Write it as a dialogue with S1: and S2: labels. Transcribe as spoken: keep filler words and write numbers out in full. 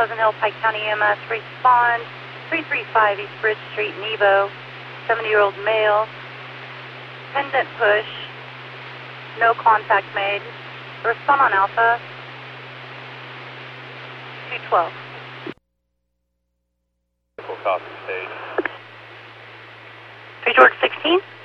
S1: Pleasant Hill, Pike County E M S, respond, three three five East Bridge Street, Nebo, seventy-year-old male, pendant push, no contact made. Respond on Alpha, two twelve.
S2: Full copy, stage.
S1: three George sixteen.